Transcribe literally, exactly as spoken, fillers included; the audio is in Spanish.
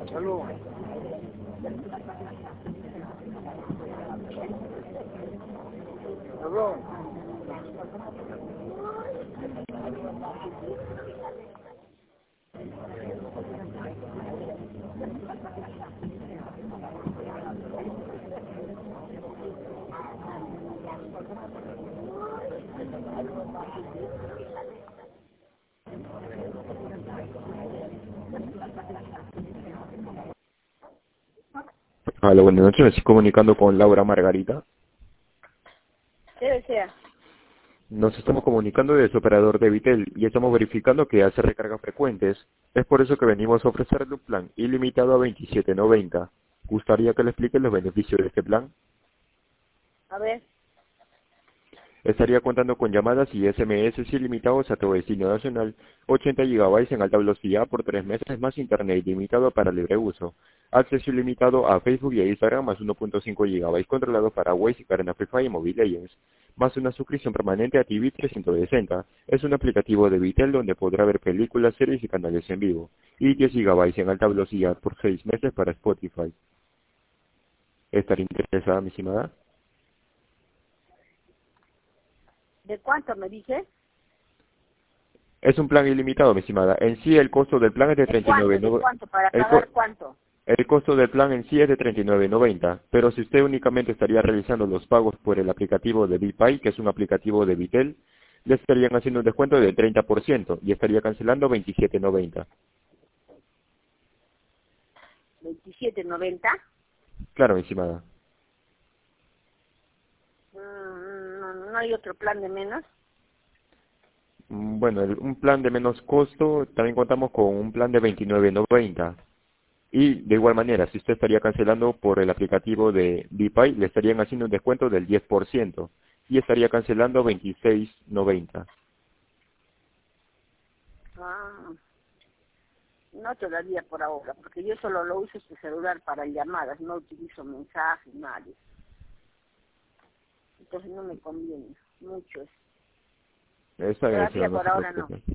Salud. Perdón. Hola, buenas noches. Me estoy comunicando con Laura Margarita. ¿Qué desea? Nos estamos comunicando de su operador de Vitel y estamos verificando que hace recargas frecuentes. Es por eso que venimos a ofrecerle un plan ilimitado a veintisiete noventa. ¿Gustaría que le explique los beneficios de este plan? A ver, Estaría contando con llamadas y S M S ilimitados a todo destino nacional, ochenta gigabytes en alta velocidad por tres meses más internet ilimitado para libre uso, acceso ilimitado a Facebook y a Instagram más uno punto cinco gigabytes controlados para Waze y Carena Free Fire y Mobile Legends, más una suscripción permanente a T V trescientos sesenta. Es un aplicativo de Vitel donde podrá ver películas, series y canales en vivo, y diez gigabytes en alta velocidad por seis meses para Spotify. ¿Estaría interesada, mi estimada? ¿de cuánto me dice? Es un plan ilimitado, mi estimada. En sí el costo del plan es de ¿De treinta y nueve. cuánto? ¿De cuánto? ¿Para El, co- pagar cuánto? el costo del plan en sí es de treinta y nueve noventa, pero si usted únicamente estaría realizando los pagos por el aplicativo de BPay, que es un aplicativo de Vitel, le estarían haciendo un descuento del treinta por ciento y estaría cancelando veintisiete noventa. ¿veintisiete noventa? Claro, mi estimada. Mm, no, no hay otro plan de menos. Mm, Bueno, el- un plan de menos costo, también contamos con un plan de veintinueve noventa. Y de igual manera, si usted estaría cancelando por el aplicativo de BPay, le estarían haciendo un descuento del diez por ciento y estaría cancelando veintiséis noventa. Ah, no todavía por ahora, porque yo solo lo uso este celular para llamadas, no utilizo mensajes, nada de eso. Entonces no me conviene mucho eso. Está bien, Todavía señor, no por se ahora no. preocupe.